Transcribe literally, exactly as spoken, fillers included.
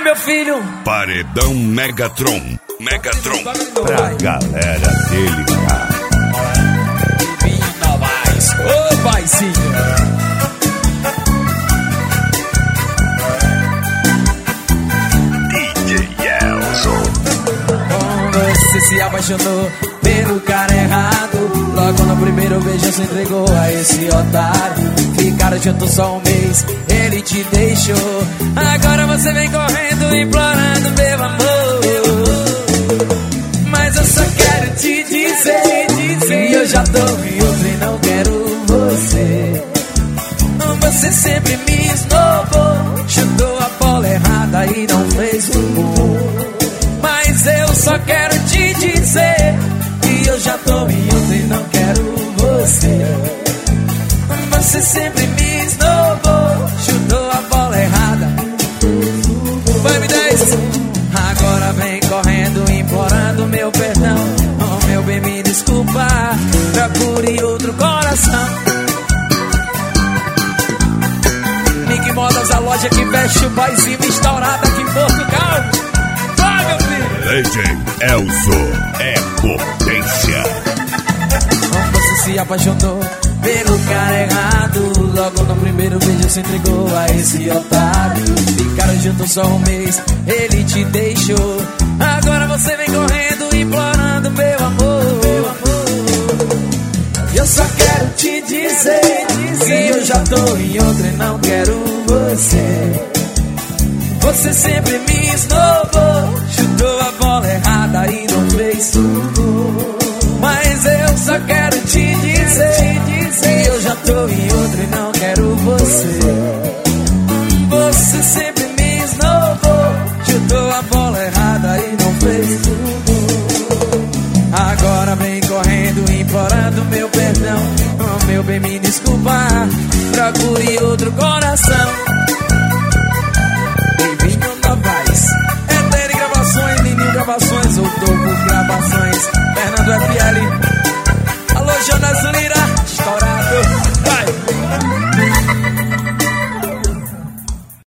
meu filho. Paredão Megatron. Megatron. Pra galera dele, cara. Divina Voz. Ô, paizinho. D J Elson. Você se apaixonou pelo cara errado. Logo no primeiro beijo se entregou a esse otário. Ficaram juntos só um mês, ele te deixou. Agora você vem correndo, implorando meu amor. Mas eu só quero te dizer que eu já tô em outro e não quero você. Você sempre me esnobou, chutou a bola errada e não fez o gol. Mas eu só quero te dizer que eu já tô em outro e não quero você. Você sempre me esnobou, chutou a bola errada. Vai, me dez. Agora vem correndo, implorando meu perdão. Oh, meu bem, me desculpa, procure outro coração. Mickey Modas, a loja que veste o paizinho estourado aqui em Portugal. Vai, meu filho. D J Elson é potência. Você se apaixonou pelo cara errado. Logo no primeiro beijo se entregou a esse otário. Ficaram juntos só um mês, ele te deixou. Agora você vem correndo, implorando meu amor, meu amor. Eu só quero te dizer que eu já tô em outra e não quero você. Você sempre me esnobou, chutou a bola errada e não fez tudo. Mas eu só quero te dizer que eu já tô em outra e não quero você. Você sempre me esnobou, chutou a bola errada e não fez tudo. Agora vem correndo, implorando meu perdão. Oh, meu bem, me desculpa, procure outro coração.